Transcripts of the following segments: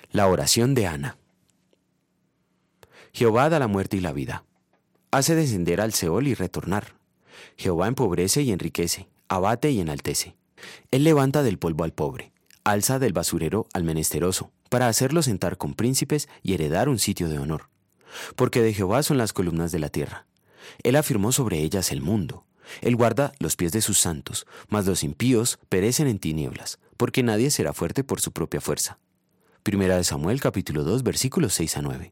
La oración de Ana. Jehová da la muerte y la vida. Hace descender al Seol y retornar. Jehová empobrece y enriquece, abate y enaltece. Él levanta del polvo al pobre, alza del basurero al menesteroso, para hacerlo sentar con príncipes y heredar un sitio de honor. Porque de Jehová son las columnas de la tierra. Él afirmó sobre ellas el mundo. Él guarda los pies de sus santos, mas los impíos perecen en tinieblas, porque nadie será fuerte por su propia fuerza. Primera de Samuel, capítulo 2, versículos 6 a 9.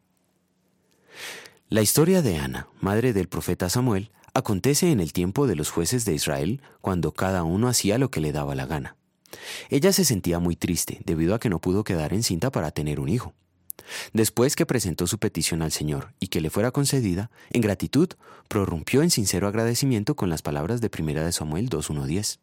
La historia de Ana, madre del profeta Samuel, acontece en el tiempo de los jueces de Israel, cuando cada uno hacía lo que le daba la gana. Ella se sentía muy triste debido a que no pudo quedar encinta para tener un hijo. Después que presentó su petición al Señor y que le fuera concedida, en gratitud, prorrumpió en sincero agradecimiento con las palabras de Primera de Samuel 2:1-10.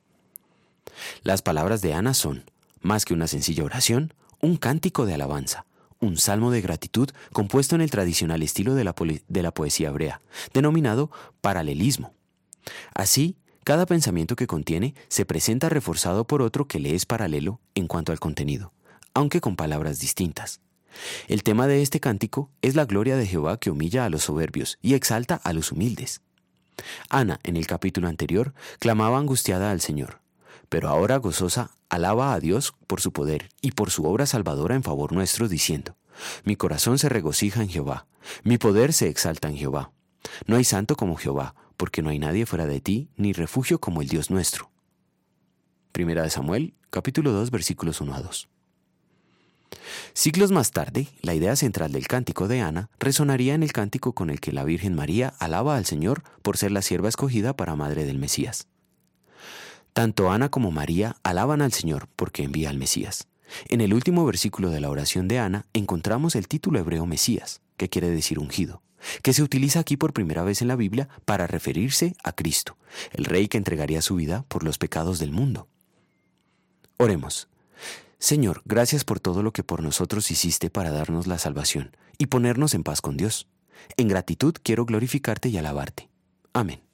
Las palabras de Ana son, más que una sencilla oración, un cántico de alabanza, un salmo de gratitud compuesto en el tradicional estilo de la poesía hebrea, denominado paralelismo. Así, cada pensamiento que contiene se presenta reforzado por otro que le es paralelo en cuanto al contenido, aunque con palabras distintas. El tema de este cántico es la gloria de Jehová que humilla a los soberbios y exalta a los humildes. Ana, en el capítulo anterior, clamaba angustiada al Señor, pero ahora gozosa alaba a Dios por su poder y por su obra salvadora en favor nuestro, diciendo: Mi corazón se regocija en Jehová, mi poder se exalta en Jehová. No hay santo como Jehová, porque no hay nadie fuera de ti, ni refugio como el Dios nuestro. Primera de Samuel, capítulo 2, versículos 1-2. Siglos más tarde, la idea central del cántico de Ana resonaría en el cántico con el que la Virgen María alaba al Señor por ser la sierva escogida para madre del Mesías. Tanto Ana como María alaban al Señor porque envía al Mesías. En el último versículo de la oración de Ana encontramos el título hebreo Mesías, que quiere decir ungido, que se utiliza aquí por primera vez en la Biblia para referirse a Cristo, el Rey que entregaría su vida por los pecados del mundo. Oremos. Señor, gracias por todo lo que por nosotros hiciste para darnos la salvación y ponernos en paz con Dios. En gratitud quiero glorificarte y alabarte. Amén.